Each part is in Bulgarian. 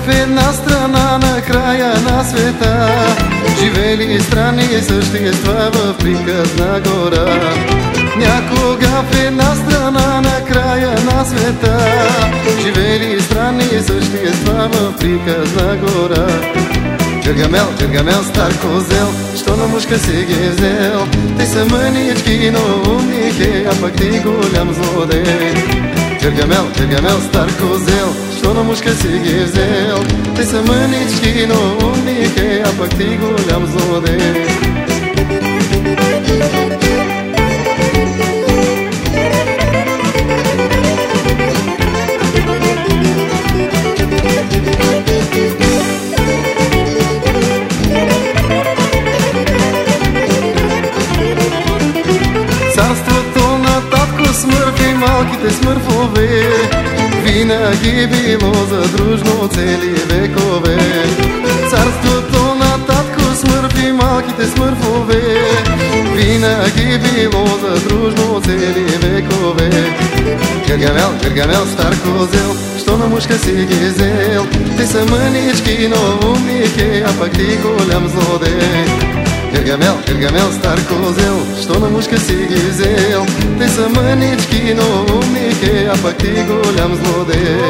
в една страна на края на света живели странни същества в приказна гора. Някога в една страна на края на света живели странни същества в приказна гора. Гъргамел, Гъргамел, стар козел, що на мушка си ги взел? Те са мънички, но умни хей, а пък ти голям злодей. Гъргамел, Гъргамел, стар козел, що на мушка си ги взел? Те са мънички, но умни хей, а пък ти голям злодей. Царството на татко Смърф и малките смърфове винаги било задружно цели векове. Царството на татко Смърф и малките смърфове винаги било задружно цели векове. Гъргамел, Гъргамел, стар козел, що на мушка си ги взел? Те са мънички, но умни хей, а пак ти голям злодей. Гъргамел, Гъргамел, стар козел, що на мушка си ги взел? Те са мънички, но умни хей, а пак ти голям злодей.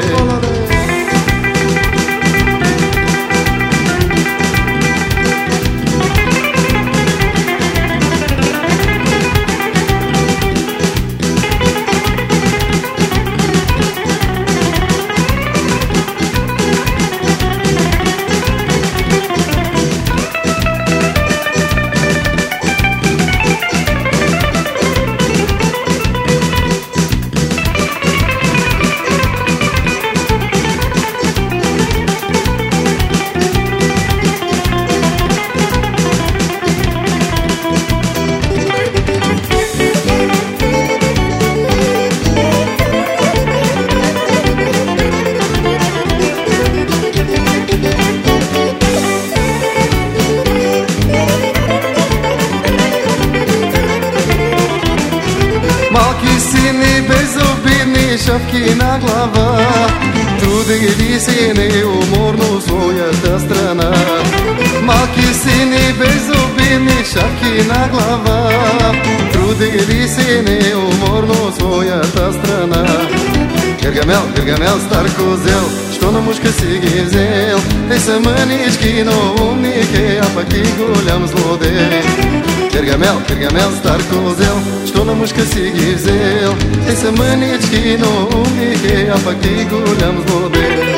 Малки сини безобидни шапки на глава, трудили си неуморно своята страна. Малки сини безобидни шапки на глава, трудили си неуморно своята страна. Гъргамел, Гъргамел, стар козел, що на мушка си ги взел? Те са мънички, но умни хей, а пак ти голям злодей. Гъргамел, Гъргамел, стар козел, що на мушка си ги взел? Те са мънички, но умни хей, а пак ти голям злодей.